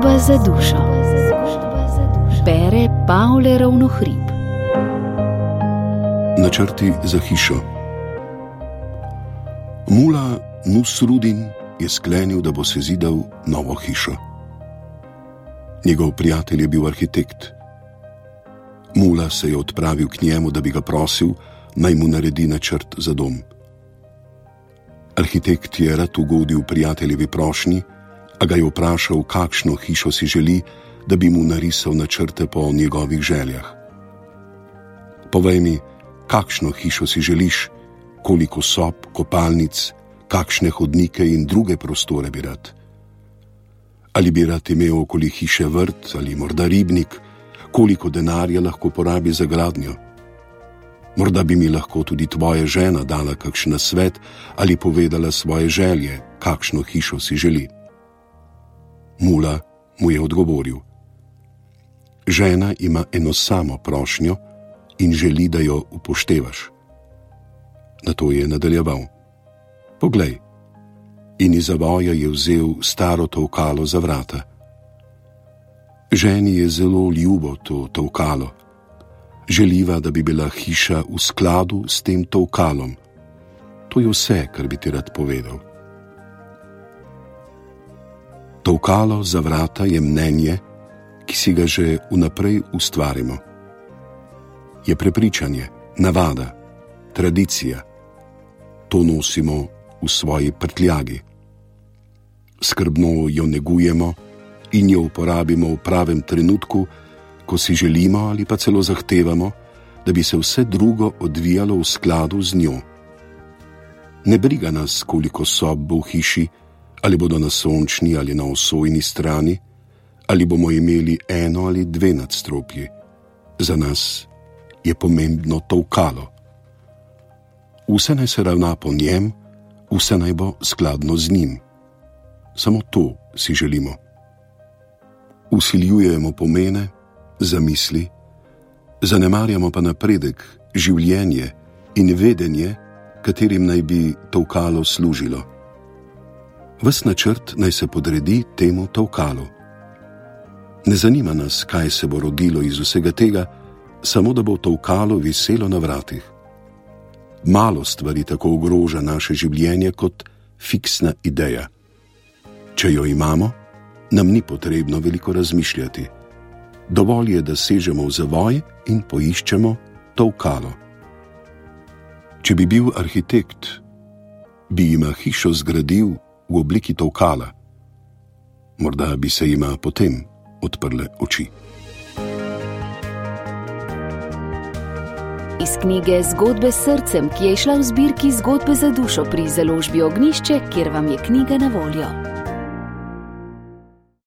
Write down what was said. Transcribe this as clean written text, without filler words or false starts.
Zgodba za dušo. Bere Pavle Ravnohrib. Načrti za hišo. Mula Nusrudin je sklenil, da bo sezidal novo hišo. Njegov prijatelj je bil arhitekt. Mula se je odpravil k njemu, da bi ga prosil, naj mu naredi načrt za dom. Arhitekt je rad ugodil prijateljevi prošnji, a ga je vprašal, kakšno hišo si želi, da bi mu narisal načrte po njegovih željah. Povej mi, kakšno hišo si želiš, koliko sob, kopalnic, kakšne hodnike in druge prostore bi rad. Ali bi rad imel okoli hiše vrt ali morda ribnik, koliko denarja lahko porabi za gradnjo. Morda bi mi lahko tudi tvoja žena dala kakšen svet ali povedala svoje želje, kakšno hišo si želi. Mula mu je odgovoril: žena ima eno samo prošnjo in želi, da jo upoštevaš. Nato je nadaljeval: poglej. In iz zavoja je vzel staro tolkalo za vrata. Ženi je zelo ljubo to tolkalo. Želiva, da bi bila hiša v skladu s tem tolkalom. To je vse, kar bi ti rad povedal. Tolkalo za vrata je mnenje, ki si ga že vnaprej ustvarimo. Je prepričanje, navada, tradicija. To nosimo v svoji prtljagi. Skrbno jo negujemo in jo uporabimo v pravem trenutku, ko si želimo ali pa celo zahtevamo, da bi se vse drugo odvijalo v skladu z njo. Ne briga nas, koliko sob bo v hiši, ali bodo na sončni ali na osojni strani, ali bomo imeli eno ali dve nadstropji. Za nas je pomembno tolkalo. Vse naj se ravna po njem, vse naj bo skladno z njim. Samo to si želimo. Vsiljujemo pomene, zamisli, zanemarjamo pa napredek, življenje in vedenje, katerim naj bi tolkalo služilo. Ves načrt naj se podredi temu tolkalu. Ne zanima nas, kaj se bo rodilo iz vsega tega, samo da bo tolkalo viselo na vratih. Malo stvari tako ogroža naše življenje kot fiksna ideja. Če jo imamo, nam ni potrebno veliko razmišljati. Dovolj je, da sežemo v zavoj in poiščemo tolkalo. Če bi bil arhitekt, bi jima hišo zgradil v obliki tolkala. Morda bi se jima potem odprle oči. Iz knjige Zgodbe s srcem, ki je izšla v zbirki Zgodbe za dušo pri založbi Ognjišče, kjer vam je knjiga na voljo.